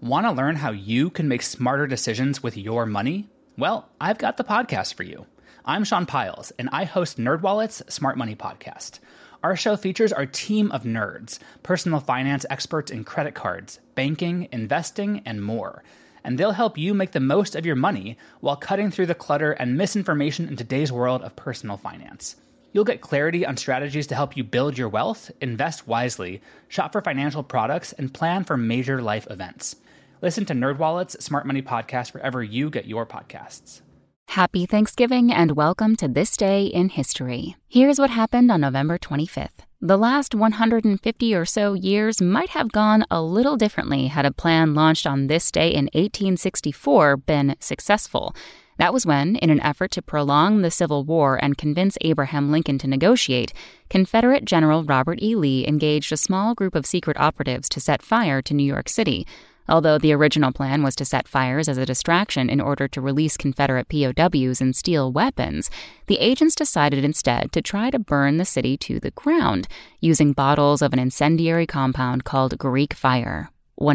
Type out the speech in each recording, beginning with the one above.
Want to learn how you can make smarter decisions with your money? Well, I've got the podcast for you. I'm Sean Piles, and I host NerdWallet's Smart Money Podcast. Our show features our team of nerds, personal finance experts in credit cards, banking, investing, and more. And they'll help you make the most of your money while cutting through the clutter and misinformation in today's world of personal finance. You'll get clarity on strategies to help you build your wealth, invest wisely, shop for financial products, and plan for major life events. Listen to NerdWallet's Smart Money Podcast wherever you get your podcasts. Happy Thanksgiving and welcome to This Day in History. Here's what happened on November 25th. The last 150 or so years might have gone a little differently had a plan launched on this day in 1864 been successful. That was when, in an effort to prolong the Civil War and convince Abraham Lincoln to negotiate, Confederate General Robert E. Lee engaged a small group of secret operatives to set fire to New York City. Although the original plan was to set fires as a distraction in order to release Confederate POWs and steal weapons, the agents decided instead to try to burn the city to the ground, using bottles of an incendiary compound called Greek fire.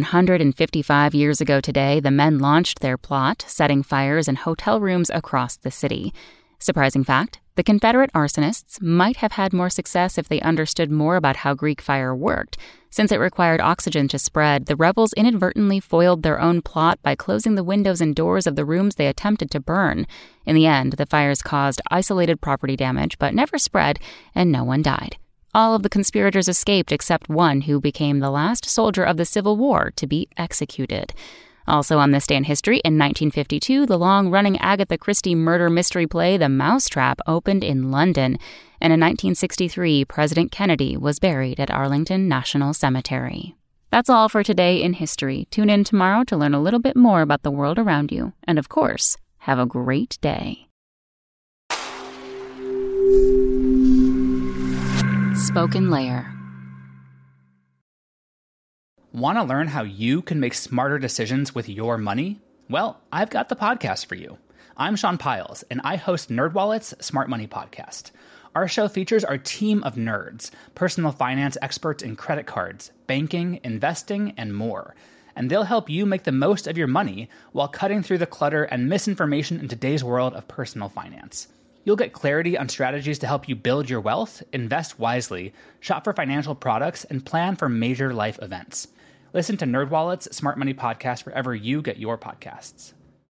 155 years ago today, the men launched their plot, setting fires in hotel rooms across the city. Surprising fact, the Confederate arsonists might have had more success if they understood more about how Greek fire worked. Since it required oxygen to spread, the rebels inadvertently foiled their own plot by closing the windows and doors of the rooms they attempted to burn. In the end, the fires caused isolated property damage but never spread, and no one died. All of the conspirators escaped except one who became the last soldier of the Civil War to be executed. Also on this day in history, in 1952, the long-running Agatha Christie murder mystery play The Mousetrap opened in London. And in 1963, President Kennedy was buried at Arlington National Cemetery. That's all for today in history. Tune in tomorrow to learn a little bit more about the world around you. And of course, have a great day. Spoken Layer. Want to learn how you can make smarter decisions with your money? Well, I've got the podcast for you. I'm Sean Piles, and I host NerdWallet's Smart Money Podcast. Our show features our team of nerds, personal finance experts in credit cards, banking, investing, and more. And they'll help you make the most of your money while cutting through the clutter and misinformation in today's world of personal finance. You'll get clarity on strategies to help you build your wealth, invest wisely, shop for financial products, and plan for major life events. Listen to NerdWallet's Smart Money Podcast wherever you get your podcasts.